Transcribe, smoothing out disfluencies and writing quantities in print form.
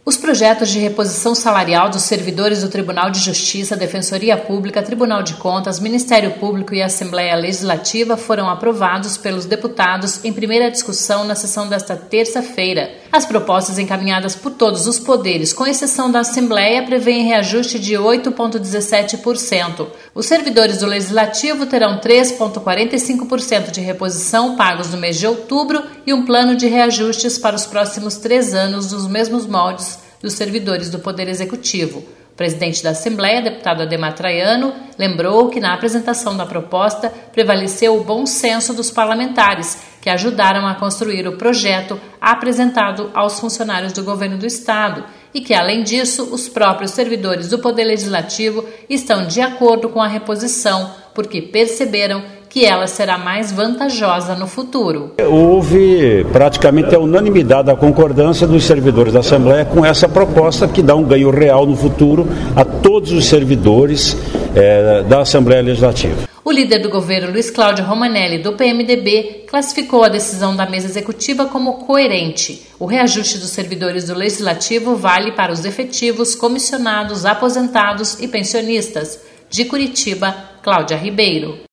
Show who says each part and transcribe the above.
Speaker 1: Os projetos de reposição salarial dos servidores do Tribunal de Justiça, Defensoria Pública, Tribunal de Contas, Ministério Público e Assembleia Legislativa foram aprovados pelos deputados em primeira discussão na sessão desta terça-feira. As propostas encaminhadas por todos os poderes, com exceção da Assembleia, prevêem reajuste de 8,17%. Os servidores do Legislativo terão 3,45% de reposição pagos no mês de outubro e um plano de reajustes para os próximos 3 anos nos mesmos moldes dos servidores do Poder Executivo. O presidente da Assembleia, deputado Adhemar Traiano, lembrou que na apresentação da proposta prevaleceu o bom senso dos parlamentares, que ajudaram a construir o projeto apresentado aos funcionários do governo do Estado e que, além disso, os próprios servidores do Poder Legislativo estão de acordo com a reposição, porque perceberam que ela será mais vantajosa no futuro.
Speaker 2: Houve praticamente a unanimidade da concordância dos servidores da Assembleia com essa proposta que dá um ganho real no futuro a todos os servidores da Assembleia Legislativa.
Speaker 1: O líder do governo, Luiz Cláudio Romanelli, do PMDB, classificou a decisão da mesa executiva como coerente. O reajuste dos servidores do Legislativo vale para os efetivos, comissionados, aposentados e pensionistas. De Curitiba, Cláudia Ribeiro.